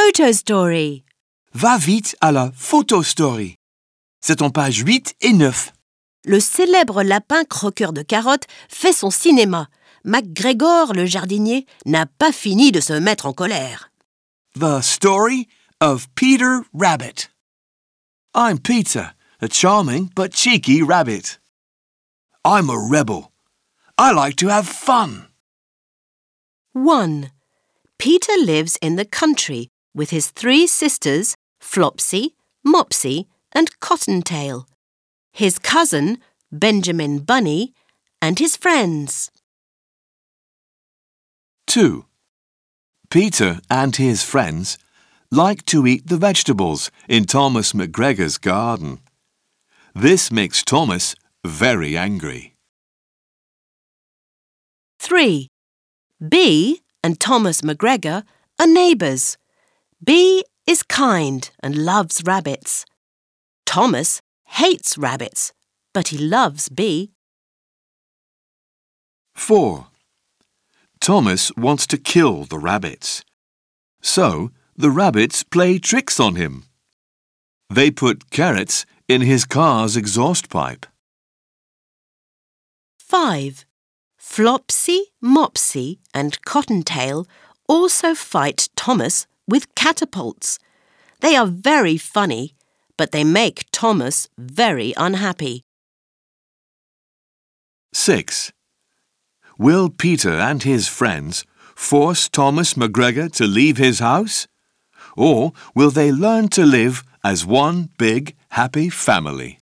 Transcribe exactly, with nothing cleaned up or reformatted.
photo story. Va vite à la photo story. C'est en page huit et neuf. Le célèbre lapin croqueur de carottes fait son cinéma. MacGregor, le jardinier, n'a pas fini de se mettre en colère. The story of Peter Rabbit. I'm Peter, a charming but cheeky rabbit. I'm a rebel. I like to have fun. one. Peter lives in the country with his three sisters, Flopsy, Mopsy and Cottontail, his cousin, Benjamin Bunny, and his friends. two. Peter and his friends like to eat the vegetables in Thomas McGregor's garden. This makes Thomas very angry. three. Bee and Thomas McGregor are neighbours. Bee is kind and loves rabbits. Thomas hates rabbits, but he loves Bee. four. Thomas wants to kill the rabbits. So the rabbits play tricks on him. They put carrots in his car's exhaust pipe. five. Flopsy, Mopsy and Cottontail also fight Thomas with catapults. They are very funny, but they make Thomas very unhappy. six. Will Peter and his friends force Thomas McGregor to leave his house? Or will they learn to live as one big, happy family?